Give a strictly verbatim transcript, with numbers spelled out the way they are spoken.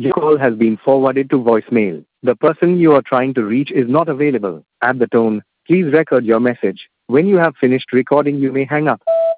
Your call has been forwarded to voicemail. The person you are trying to reach is not available. At the tone, please record your message. When you have finished recording, you may hang up.